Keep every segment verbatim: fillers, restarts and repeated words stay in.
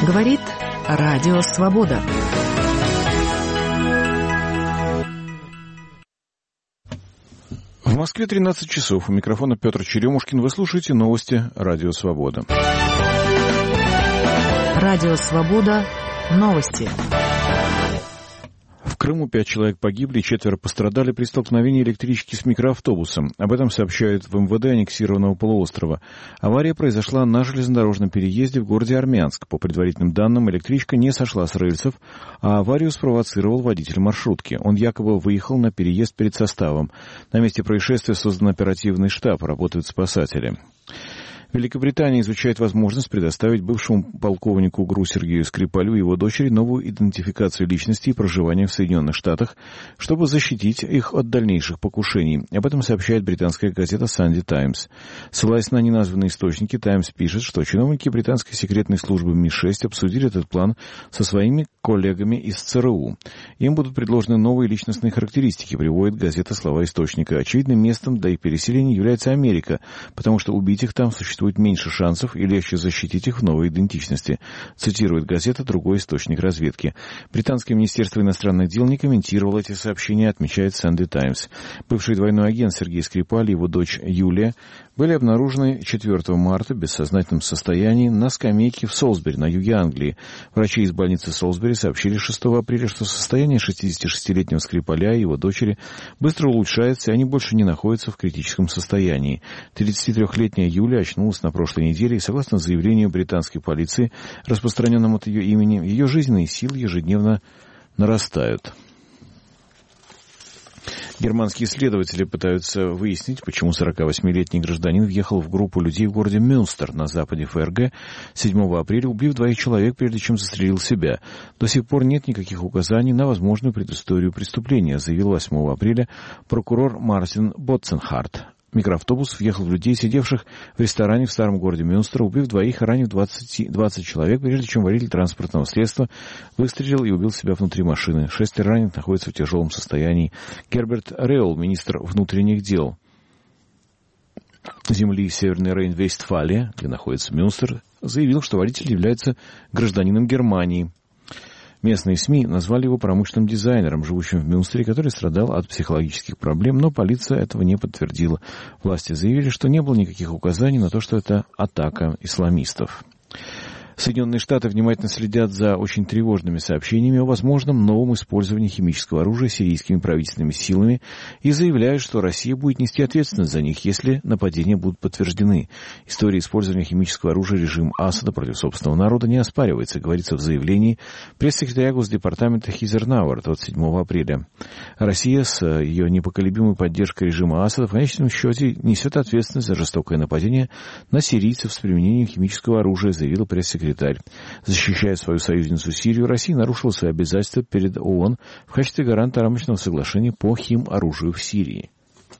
Говорит Радио Свобода. В Москве тринадцать часов. У микрофона Петр Черемушкин. Вы слушаете новости Радио Свобода. Радио Свобода. Новости. В Крыму пять человек погибли, четверо пострадали при столкновении электрички с микроавтобусом. Об этом сообщают в эм вэ дэ аннексированного полуострова. Авария произошла на железнодорожном переезде в городе Армянск. По предварительным данным, электричка не сошла с рельсов, а аварию спровоцировал водитель маршрутки. Он якобы выехал на переезд перед составом. На месте происшествия создан оперативный штаб, работают спасатели. Великобритания изучает возможность предоставить бывшему полковнику ГРУ Сергею Скрипалю и его дочери новую идентификацию личности и проживания в Соединенных Штатах, чтобы защитить их от дальнейших покушений. Об этом сообщает британская газета Sunday Times. Ссылаясь на неназванные источники, Times пишет, что чиновники британской секретной службы эм и шесть обсудили этот план со своими коллегами из цэ эр у. Им будут предложены новые личностные характеристики, приводит газета слова источника. Очевидным местом для их переселения является Америка, потому что убить их там существует Существует меньше шансов и легче защитить их в новой идентичности, цитирует газета другой источник разведки. Британское министерство иностранных дел не комментировало эти сообщения, отмечает Sunday Times. Бывший двойной агент Сергей Скрипаль и его дочь Юлия были обнаружены четвёртого марта в бессознательном состоянии на скамейке в Солсбери, на юге Англии. Врачи из больницы Солсбери сообщили шестого апреля, что состояние шестидесятишестилетнего Скрипаля и его дочери быстро улучшается, и они больше не находятся в критическом состоянии. тридцатитрёхлетняя Юлия очнулась на прошлой неделе, и, согласно заявлению британской полиции, распространенному от ее имени, ее жизненные силы ежедневно нарастают. Германские следователи пытаются выяснить, почему сорокавосьмилетний гражданин въехал в группу людей в городе Мюнстер на западе эф эр гэ седьмого апреля, убив двоих человек, прежде чем застрелил себя. До сих пор нет никаких указаний на возможную предысторию преступления, заявил восьмого апреля прокурор Мартин Ботценхарт. Микроавтобус въехал в людей, сидевших в ресторане в старом городе Мюнстер, убив двоих и ранив двадцать, двадцать человек, прежде чем водитель транспортного средства выстрелил и убил себя внутри машины. Шестеро раненых находятся в тяжелом состоянии. Герберт Реул, министр внутренних дел земли Северной Рейн-Вестфалия, где находится Мюнстер, заявил, что водитель является гражданином Германии. Местные СМИ назвали его промышленным дизайнером, живущим в Мюнстере, который страдал от психологических проблем, но полиция этого не подтвердила. Власти заявили, что не было никаких указаний на то, что это атака исламистов. Соединенные Штаты внимательно следят за очень тревожными сообщениями о возможном новом использовании химического оружия сирийскими правительственными силами и заявляют, что Россия будет нести ответственность за них, если нападения будут подтверждены. История использования химического оружия режима Асада против собственного народа не оспаривается, говорится в заявлении пресс-секретаря Госдепартамента Хизер Науэр двадцать седьмого апреля. Россия с ее непоколебимой поддержкой режима Асада в конечном счете несет ответственность за жестокое нападение на сирийцев с применением химического оружия, заявила пресс-секретарь. Защищая свою союзницу Сирию, Россия нарушила свои обязательства перед ООН в качестве гаранта рамочного соглашения по химоружию в Сирии.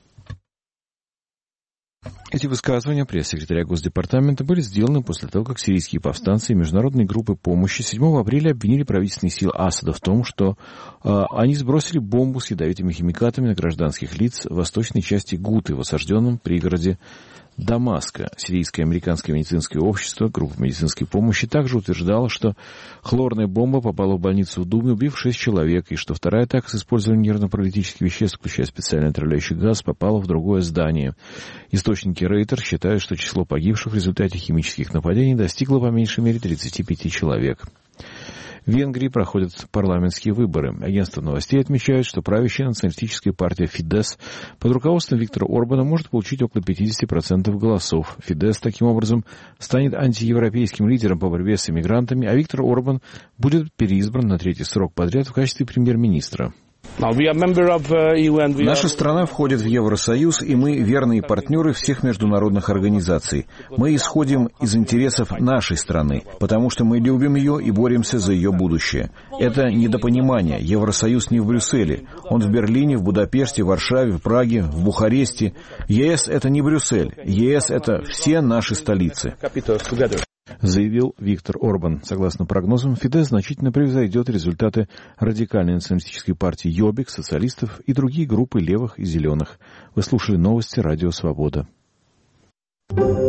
Эти высказывания пресс-секретаря Госдепартамента были сделаны после того, как сирийские повстанцы и международные группы помощи седьмого апреля обвинили правительственные силы Асада в том, что э, они сбросили бомбу с ядовитыми химикатами на гражданских лиц в восточной части Гуты, в осажденном пригороде Дамаска. Сирийское американское медицинское общество, группа медицинской помощи, также утверждало, что хлорная бомба попала в больницу в Думе, убив шесть человек, и что вторая атака с использованием нервно-паралитических веществ, включая специальный отравляющий газ, попала в другое здание. Источники Рейтер считают, что число погибших в результате химических нападений достигло по меньшей мере тридцати пяти человек. В Венгрии проходят парламентские выборы. Агентство новостей отмечает, что правящая националистическая партия Фидес под руководством Виктора Орбана может получить около пятидесяти процентов голосов. Фидес, таким образом, станет антиевропейским лидером по борьбе с иммигрантами, а Виктор Орбан будет переизбран на третий срок подряд в качестве премьер-министра. Наша страна входит в Евросоюз, и мы верные партнеры всех международных организаций. Мы исходим из интересов нашей страны, потому что мы любим ее и боремся за ее будущее. Это недопонимание. Евросоюз не в Брюсселе. Он в Берлине, в Будапеште, в Варшаве, в Праге, в Бухаресте. ЕС — это не Брюссель. ЕС — это все наши столицы. Заявил Виктор Орбан. Согласно прогнозам, Фидес значительно превзойдет результаты радикальной националистической партии Йобик, социалистов и другие группы левых и зеленых. Вы слушали новости Радио Свобода.